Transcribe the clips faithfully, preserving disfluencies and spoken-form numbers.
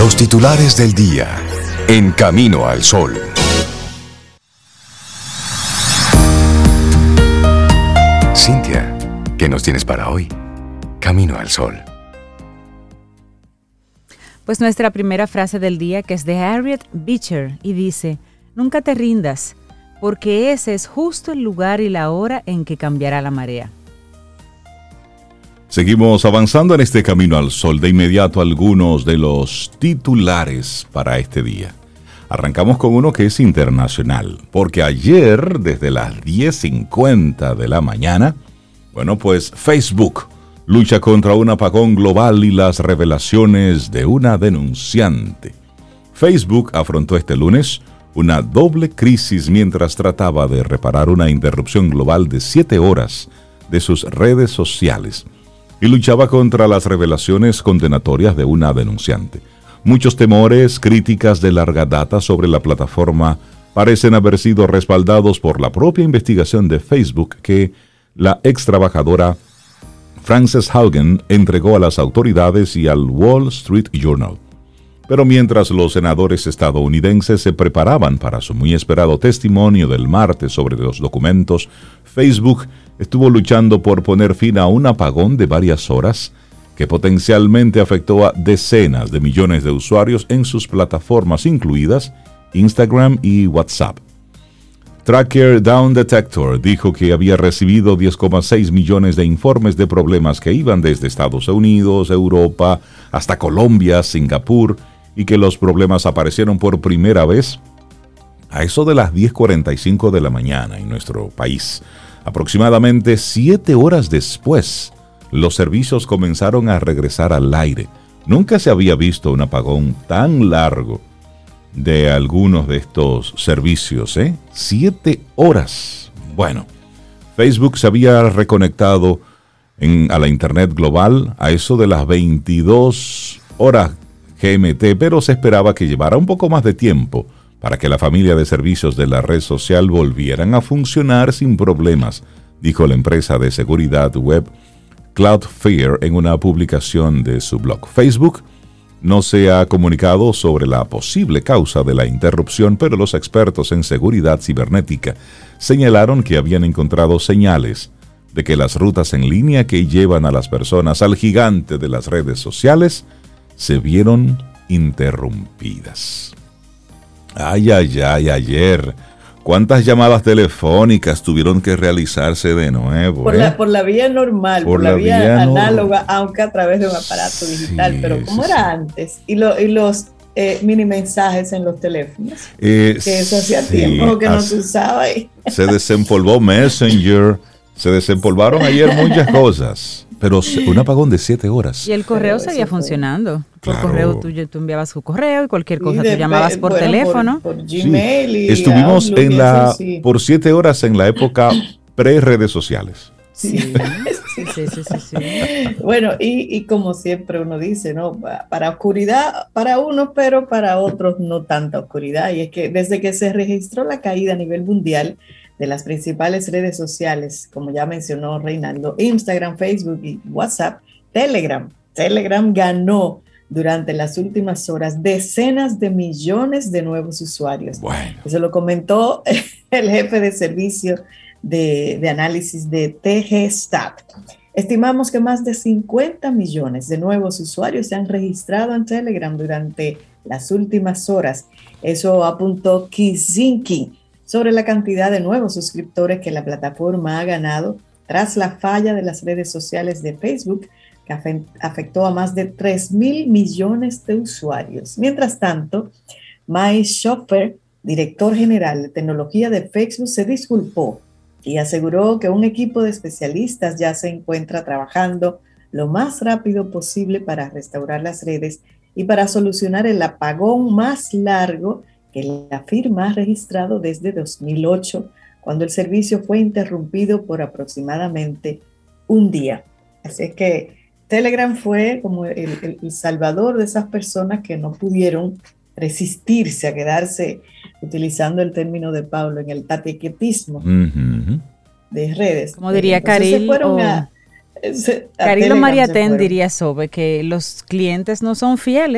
Los titulares del día en Camino al Sol. Cintia, ¿qué nos tienes para hoy? Camino al Sol. Pues nuestra primera frase del día, que es de Harriet Beecher, y dice: nunca te rindas, porque ese es justo el lugar y la hora en que cambiará la marea. Seguimos avanzando en este Camino al Sol. De inmediato, algunos de los titulares para este día. Arrancamos con uno que es internacional, porque ayer, desde las diez cincuenta de la mañana, bueno, pues Facebook lucha contra un apagón global y las revelaciones de una denunciante. Facebook afrontó este lunes una doble crisis mientras trataba de reparar una interrupción global de siete horas de sus redes sociales y luchaba contra las revelaciones condenatorias de una denunciante. Muchos temores, críticas de larga data sobre la plataforma parecen haber sido respaldados por la propia investigación de Facebook que la ex trabajadora Frances Haugen entregó a las autoridades y al Wall Street Journal. Pero mientras los senadores estadounidenses se preparaban para su muy esperado testimonio del martes sobre los documentos, Facebook estuvo luchando por poner fin a un apagón de varias horas que potencialmente afectó a decenas de millones de usuarios en sus plataformas, incluidas Instagram y WhatsApp. Tracker Down Detector dijo que había recibido diez coma seis millones de informes de problemas que iban desde Estados Unidos, Europa, hasta Colombia, Singapur, y que los problemas aparecieron por primera vez a eso de las diez cuarenta y cinco de la mañana en nuestro país. Aproximadamente siete horas después, los servicios comenzaron a regresar al aire. Nunca se había visto un apagón tan largo de algunos de estos servicios, ¿eh? Siete horas. Bueno, Facebook se había reconectado en, a la Internet global a eso de las veintidós horas G M T, pero se esperaba que llevara un poco más de tiempo para que la familia de servicios de la red social volvieran a funcionar sin problemas, dijo la empresa de seguridad web Cloudflare en una publicación de su blog. Facebook no se ha comunicado sobre la posible causa de la interrupción, pero los expertos en seguridad cibernética señalaron que habían encontrado señales de que las rutas en línea que llevan a las personas al gigante de las redes sociales se vieron interrumpidas. Ay, ay, ay, ayer, ¿cuántas llamadas telefónicas tuvieron que realizarse de nuevo? Por, eh? la, por la vía normal, por, por la, la vía, vía análoga, no... aunque a través de un aparato digital, sí, pero ¿cómo sí, era sí. antes? Y, lo, y los eh, mini mensajes en los teléfonos, eh, que eso hacía sí, tiempo que no se usaba. Y... se desempolvó Messenger, se desempolvaron ayer muchas cosas. Pero un apagón de siete horas. Y el correo Pero seguía funcionando. Por claro. correo tú, tú enviabas tu correo y cualquier cosa y de, tú llamabas por bueno, teléfono. Por, por Gmail sí. y Estuvimos Outlook en y la eso, sí. por siete horas en la época pre-redes sociales. Sí, sí, sí, sí, sí, sí. Bueno, y, y como siempre uno dice, ¿no? Para oscuridad, para unos, pero para otros no tanta oscuridad. Y es que desde que se registró la caída a nivel mundial de las principales redes sociales, como ya mencionó Reinaldo, Instagram, Facebook y WhatsApp, Telegram. Telegram ganó durante las últimas horas decenas de millones de nuevos usuarios. Bueno. Eso lo comentó el jefe de servicio de, de análisis de T G Stat. Estimamos que más de cincuenta millones de nuevos usuarios se han registrado en Telegram durante las últimas horas. Eso apuntó Kizinki sobre la cantidad de nuevos suscriptores que la plataforma ha ganado tras la falla de las redes sociales de Facebook, que afectó a más de tres mil millones de usuarios. Mientras tanto, Mike Schoffer, director general de tecnología de Facebook, se disculpó y aseguró que un equipo de especialistas ya se encuentra trabajando lo más rápido posible para restaurar las redes y para solucionar el apagón más largo que la firma ha registrado desde dos mil ocho, cuando el servicio fue interrumpido por aproximadamente un día. Así es que Telegram fue como el, el, el salvador de esas personas que no pudieron resistirse a quedarse, utilizando el término de Pablo, en el tatequetismo uh-huh. de redes. Como diría Caril o, a, a Caril o Mariatén diría sobre que los clientes no son fieles,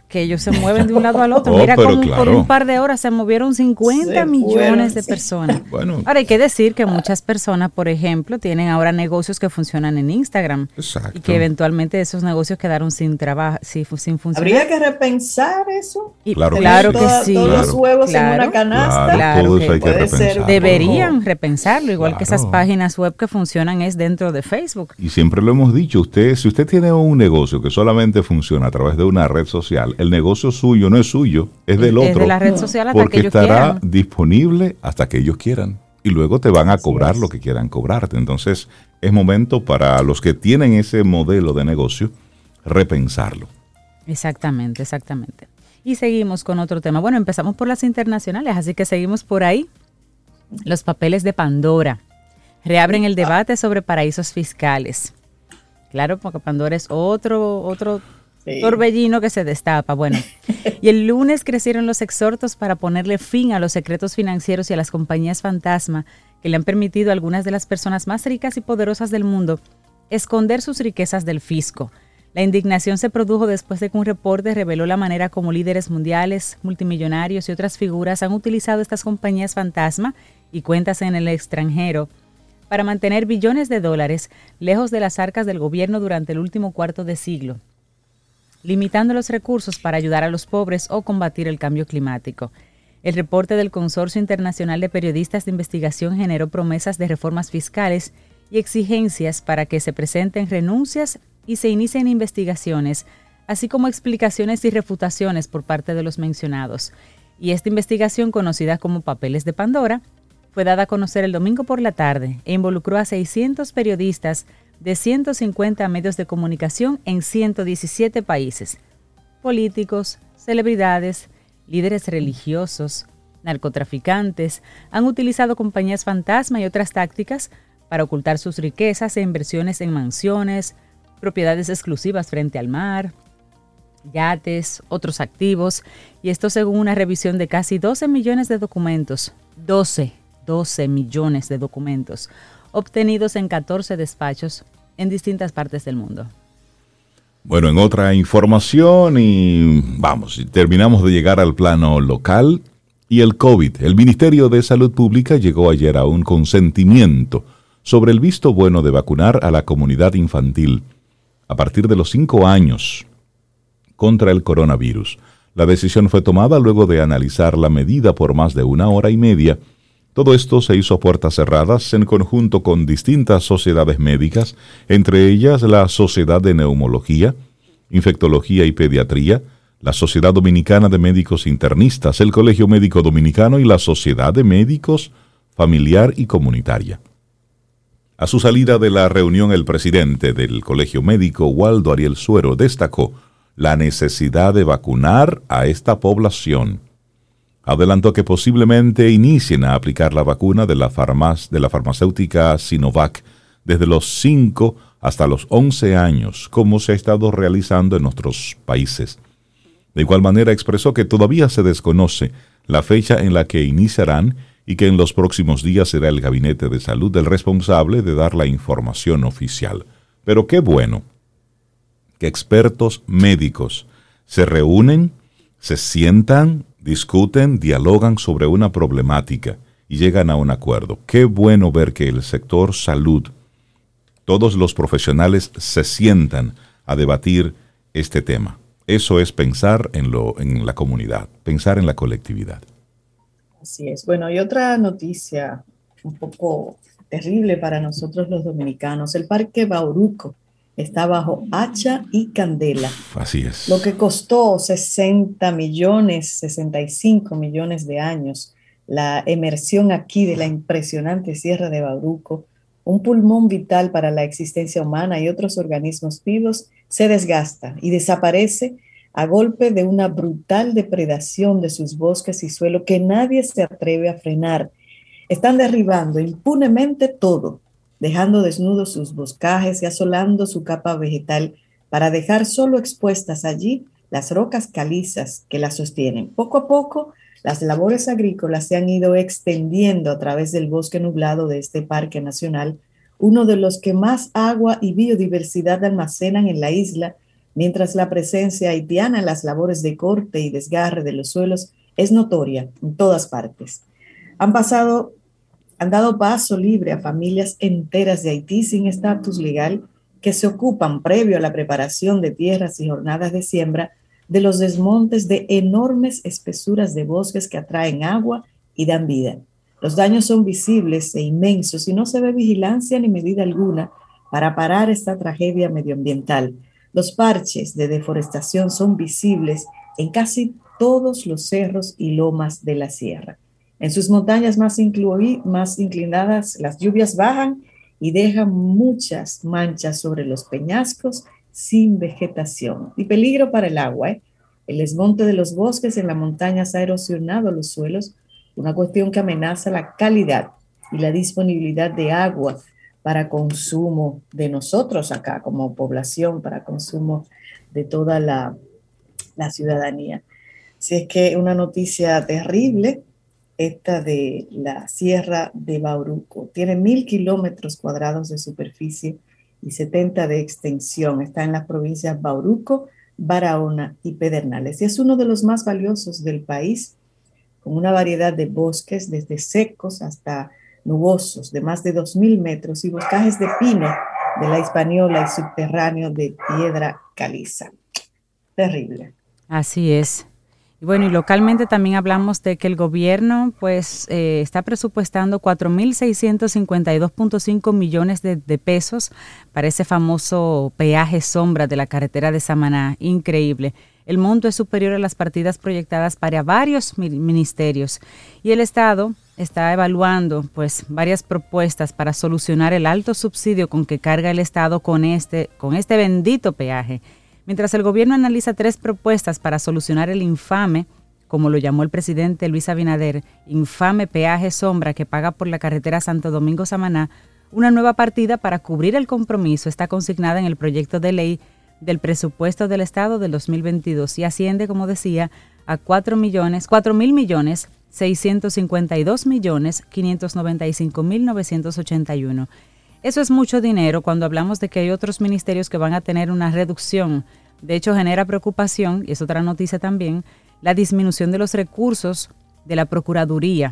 que ellos se mueven de un lado al otro. Oh, Mira cómo claro. por un par de horas se movieron cincuenta millones de personas. Bueno. Ahora hay que decir que muchas personas, por ejemplo, tienen ahora negocios que funcionan en Instagram. Exacto. Y que eventualmente esos negocios quedaron sin trabajo, sin, sin funcionar. Habría que repensar eso. Y Claro que claro sí. que Toda- sí. Todos Claro. los huevos Claro. en una canasta. Claro, todo que eso hay que puede ser repensarlo. Deberían repensarlo, igual que esas Claro. páginas web que funcionan es dentro de Facebook. Y siempre lo hemos dicho, usted, si usted tiene un negocio que solamente funciona a través de una red social, el negocio suyo no es suyo, es del Es otro. de la red social hasta porque que ellos estará quieran. disponible hasta que ellos quieran. Y luego te van a Así cobrar es. lo que quieran cobrarte. Entonces, es momento para los que tienen ese modelo de negocio repensarlo. Exactamente, exactamente. Y seguimos con otro tema. Bueno, empezamos por las internacionales, así que seguimos por ahí. Los papeles de Pandora reabren el debate sobre paraísos fiscales. Claro, porque Pandora es otro, otro Sí. torbellino que se destapa. Bueno, y el lunes crecieron los exhortos para ponerle fin a los secretos financieros y a las compañías fantasma que le han permitido a algunas de las personas más ricas y poderosas del mundo esconder sus riquezas del fisco. La indignación se produjo después de que un reporte reveló la manera como líderes mundiales, multimillonarios y otras figuras han utilizado estas compañías fantasma y cuentas en el extranjero para mantener billones de dólares lejos de las arcas del gobierno durante el último cuarto de siglo, limitando los recursos para ayudar a los pobres o combatir el cambio climático. El reporte del Consorcio Internacional de Periodistas de Investigación generó promesas de reformas fiscales y exigencias para que se presenten renuncias y se inicien investigaciones, así como explicaciones y refutaciones por parte de los mencionados. Y esta investigación, conocida como Papeles de Pandora, fue dada a conocer el domingo por la tarde e involucró a seiscientos periodistas de ciento cincuenta medios de comunicación en ciento diecisiete países. Políticos, celebridades, líderes religiosos, narcotraficantes han utilizado compañías fantasma y otras tácticas para ocultar sus riquezas e inversiones en mansiones, propiedades exclusivas frente al mar, yates, otros activos, y esto según una revisión de casi doce millones de documentos, doce, doce millones de documentos, obtenidos en catorce despachos en distintas partes del mundo. Bueno, en otra información y vamos, terminamos de llegar al plano local y el COVID. El Ministerio de Salud Pública llegó ayer a un consentimiento sobre el visto bueno de vacunar a la comunidad infantil a partir de los cinco años contra el coronavirus. La decisión fue tomada luego de analizar la medida por más de una hora y media. Todo esto se hizo a puertas cerradas en conjunto con distintas sociedades médicas, entre ellas la Sociedad de Neumología, Infectología y Pediatría, la Sociedad Dominicana de Médicos Internistas, el Colegio Médico Dominicano y la Sociedad de Médicos Familiar y Comunitaria. A su salida de la reunión, el presidente del Colegio Médico, Waldo Ariel Suero, destacó la necesidad de vacunar a esta población. Adelantó que posiblemente inicien a aplicar la vacuna de la, farmac- de la farmacéutica Sinovac desde los cinco hasta los once años, como se ha estado realizando en otros países. De igual manera expresó que todavía se desconoce la fecha en la que iniciarán y que en los próximos días será el Gabinete de Salud el responsable de dar la información oficial. Pero qué bueno que expertos médicos se reúnen, se sientan, discuten, dialogan sobre una problemática y llegan a un acuerdo. Qué bueno ver que el sector salud, todos los profesionales se sientan a debatir este tema. Eso es pensar en, lo, en la comunidad, pensar en la colectividad. Así es. Bueno, y otra noticia un poco terrible para nosotros los dominicanos. El Parque Bauruco está bajo hacha y candela. Así es. Lo que costó sesenta millones, sesenta y cinco millones de años, la emersión aquí de la impresionante Sierra de Bauruco, un pulmón vital para la existencia humana y otros organismos vivos, se desgasta y desaparece a golpe de una brutal depredación de sus bosques y suelo que nadie se atreve a frenar. Están derribando impunemente todo, dejando desnudos sus boscajes y asolando su capa vegetal para dejar solo expuestas allí las rocas calizas que la sostienen. Poco a poco, las labores agrícolas se han ido extendiendo a través del bosque nublado de este parque nacional, uno de los que más agua y biodiversidad almacenan en la isla, mientras la presencia haitiana en las labores de corte y desgarre de los suelos es notoria en todas partes. Han pasado, han dado paso libre a familias enteras de Haití sin estatus legal que se ocupan, previo a la preparación de tierras y jornadas de siembra, de los desmontes de enormes espesuras de bosques que atraen agua y dan vida. Los daños son visibles e inmensos y no se ve vigilancia ni medida alguna para parar esta tragedia medioambiental. Los parches de deforestación son visibles en casi todos los cerros y lomas de la sierra. En sus montañas más, incluí, más inclinadas, las lluvias bajan y dejan muchas manchas sobre los peñascos sin vegetación. Y peligro para el agua, ¿eh? El desmonte de los bosques en las montañas ha erosionado los suelos, una cuestión que amenaza la calidad y la disponibilidad de agua para consumo de nosotros acá como población, para consumo de toda la, la ciudadanía. Así es que una noticia terrible, esta de la Sierra de Bauruco. Tiene mil kilómetros cuadrados de superficie y setenta de extensión. Está en las provincias Bauruco, Barahona y Pedernales. Y es uno de los más valiosos del país, con una variedad de bosques, desde secos hasta nubosos, de más de dos mil metros, y boscajes de pino de la Hispaniola y subterráneo de piedra caliza. Terrible. Así es. Y bueno, y localmente también hablamos de que el gobierno pues eh, está presupuestando cuatro mil seiscientos cincuenta y dos punto cinco millones de, de pesos para ese famoso peaje sombra de la carretera de Samaná. Increíble. El monto es superior a las partidas proyectadas para varios ministerios y el Estado está evaluando pues varias propuestas para solucionar el alto subsidio con que carga el Estado con este, con este bendito peaje. Mientras el gobierno analiza tres propuestas para solucionar el infame, como lo llamó el presidente Luis Abinader, infame peaje sombra que paga por la carretera Santo Domingo-Samaná, una nueva partida para cubrir el compromiso está consignada en el proyecto de ley del presupuesto del Estado del dos mil veintidós y asciende, como decía, a cuatro millones, cuatro mil millones, seiscientos cincuenta y dos millones, quinientos noventa y cinco mil novecientos ochenta y uno. Eso es mucho dinero cuando hablamos de que hay otros ministerios que van a tener una reducción. De hecho, genera preocupación, y es otra noticia también, la disminución de los recursos de la Procuraduría,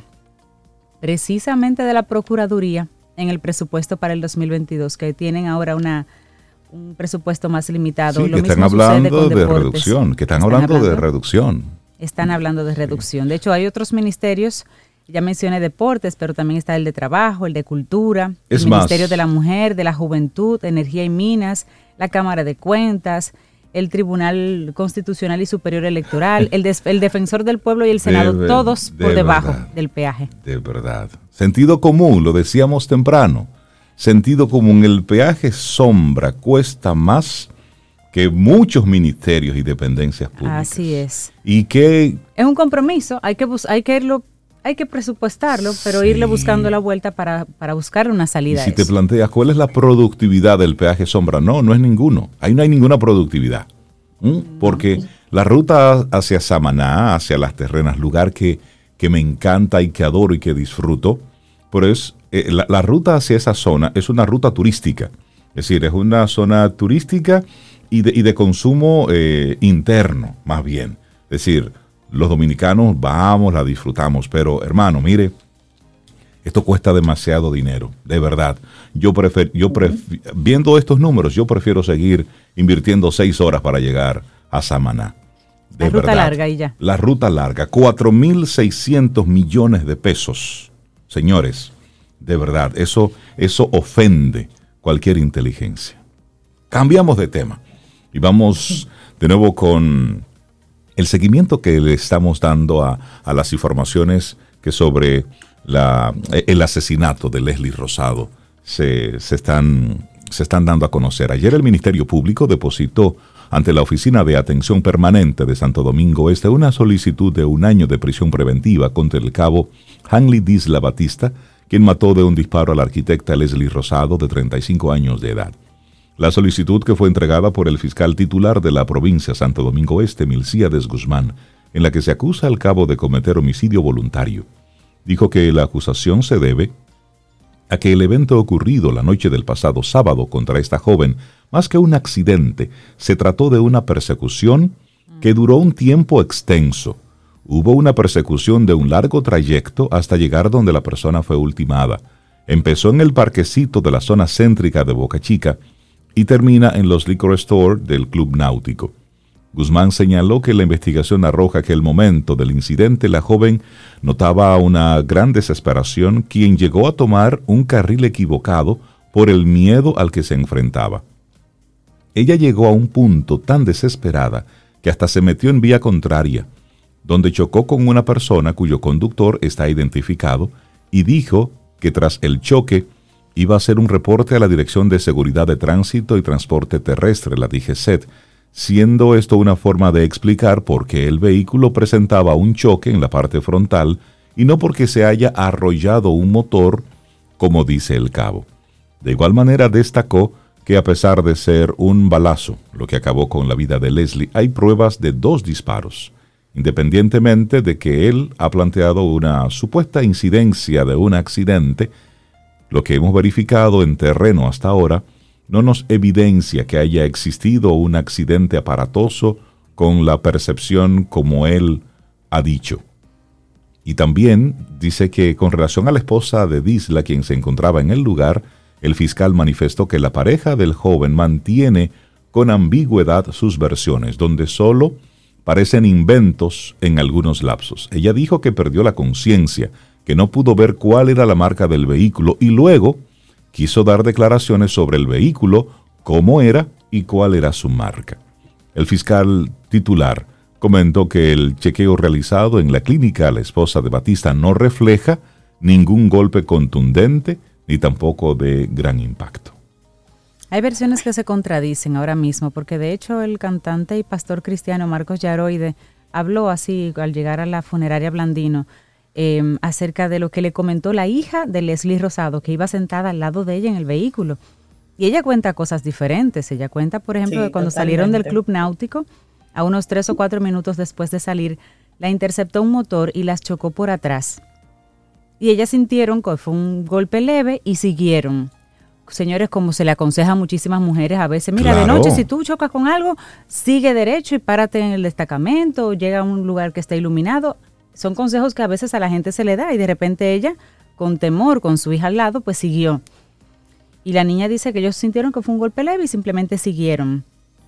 precisamente de la Procuraduría en el presupuesto para el dos mil veintidós, que tienen ahora una un presupuesto más limitado. Sí, Lo que están mismo hablando de de reducción, que están, están hablando, hablando de reducción. Están hablando de reducción. De hecho, hay otros ministerios. Ya mencioné deportes, pero también está el de trabajo, el de cultura, es el más, Ministerio de la Mujer, de la Juventud, Energía y Minas, la Cámara de Cuentas, el Tribunal Constitucional y Superior Electoral, el, des, el Defensor del Pueblo y el Senado, de, todos de por debajo verdad, del peaje. De verdad. Sentido común, lo decíamos temprano. Sentido común, el peaje sombra cuesta más que muchos ministerios y dependencias públicas. Así es. Y que es un compromiso, hay que bus- hay que irlo Hay que presupuestarlo, pero sí. irle buscando la vuelta para, para buscar una salida. Y si a te eso. planteas cuál es la productividad del peaje sombra, no, no es ninguno. Ahí no hay ninguna productividad. ¿Mm? Porque la ruta hacia Samaná, hacia Las Terrenas, lugar que, que me encanta y que adoro y que disfruto, pero es, eh, la, la ruta hacia esa zona es una ruta turística. Es decir, es una zona turística y de, y de consumo eh, interno, más bien. Es decir, los dominicanos vamos, la disfrutamos, pero hermano, mire, esto cuesta demasiado dinero, de verdad. Yo prefiero, yo pref- viendo estos números, yo prefiero seguir invirtiendo seis horas para llegar a Samaná. De la ruta verdad. larga y ya. La ruta larga, cuatro mil seiscientos millones de pesos. Señores, de verdad, eso, eso ofende cualquier inteligencia. Cambiamos de tema y vamos de nuevo con el seguimiento que le estamos dando a, a las informaciones que sobre la, el asesinato de Leslie Rosado se, se, están, se están dando a conocer. Ayer el Ministerio Público depositó ante la Oficina de Atención Permanente de Santo Domingo Este una solicitud de un año de prisión preventiva contra el cabo Hanley Disla Batista, quien mató de un disparo a la arquitecta Leslie Rosado, de treinta y cinco años de edad. La solicitud, que fue entregada por el fiscal titular de la provincia Santo Domingo Este, Milcíades Guzmán, en la que se acusa al cabo de cometer homicidio voluntario, dijo que la acusación se debe a que el evento ocurrido la noche del pasado sábado contra esta joven, más que un accidente, se trató de una persecución que duró un tiempo extenso. Hubo una persecución de un largo trayecto hasta llegar donde la persona fue ultimada. Empezó en el parquecito de la zona céntrica de Boca Chica y termina en los liquor store del Club Náutico. Guzmán señaló que la investigación arroja que el momento del incidente la joven notaba una gran desesperación, quien llegó a tomar un carril equivocado por el miedo al que se enfrentaba. Ella llegó a un punto tan desesperada que hasta se metió en vía contraria, donde chocó con una persona cuyo conductor está identificado y dijo que tras el choque iba a hacer un reporte a la Dirección de Seguridad de Tránsito y Transporte Terrestre, la D G C E T, siendo esto una forma de explicar por qué el vehículo presentaba un choque en la parte frontal y no porque se haya arrollado un motor, como dice el cabo. De igual manera destacó que a pesar de ser un balazo, lo que acabó con la vida de Leslie, hay pruebas de dos disparos, independientemente de que él ha planteado una supuesta incidencia de un accidente. Lo que hemos verificado en terreno hasta ahora no nos evidencia que haya existido un accidente aparatoso con la percepción como él ha dicho. Y también dice que con relación a la esposa de Disla, quien se encontraba en el lugar, el fiscal manifestó que la pareja del joven mantiene con ambigüedad sus versiones, donde solo parecen inventos en algunos lapsos. Ella dijo que perdió la conciencia, que no pudo ver cuál era la marca del vehículo y luego quiso dar declaraciones sobre el vehículo, cómo era y cuál era su marca. El fiscal titular comentó que el chequeo realizado en la clínica a la esposa de Batista no refleja ningún golpe contundente ni tampoco de gran impacto. Hay versiones que se contradicen ahora mismo, porque de hecho el cantante y pastor cristiano Marcos Yaroide habló así al llegar a la funeraria Blandino eh, acerca de lo que le comentó la hija de Leslie Rosado, que iba sentada al lado de ella en el vehículo. Y ella cuenta cosas diferentes. Ella cuenta, por ejemplo, sí, de cuando totalmente. Salieron del Club Náutico, a unos tres o cuatro minutos después de salir, la interceptó un motor y las chocó por atrás. Y ellas sintieron que fue un golpe leve y siguieron. Señores, como se le aconseja a muchísimas mujeres a veces, mira, claro, de noche si tú chocas con algo, sigue derecho y párate en el destacamento, llega a un lugar que esté iluminado. Son consejos que a veces a la gente se le da y de repente ella, con temor, con su hija al lado, pues siguió. Y la niña dice que ellos sintieron que fue un golpe leve y simplemente siguieron.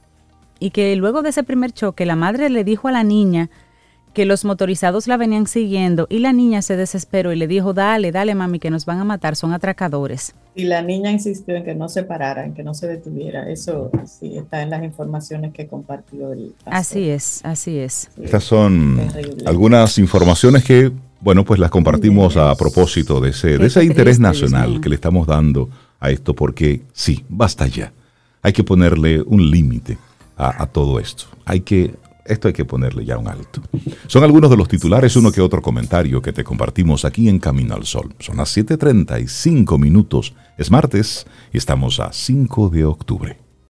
Y que luego de ese primer choque, la madre le dijo a la niña que los motorizados la venían siguiendo y la niña se desesperó y le dijo, dale, dale mami, que nos van a matar, son atracadores. Y la niña insistió en que no se parara, en que no se detuviera. Eso sí está en las informaciones que compartió el pastor. Así es, así es. Sí, estas son terrible. Algunas informaciones que, bueno, pues las compartimos a propósito de ese, de ese interés nacional que le estamos dando a esto, porque sí, basta ya. Hay que ponerle un límite a, a todo esto. Hay que... Esto hay que ponerle ya un alto. Son algunos de los titulares, uno que otro comentario que te compartimos aquí en Camino al Sol. Son las siete treinta y cinco minutos. Es martes y estamos a cinco de octubre.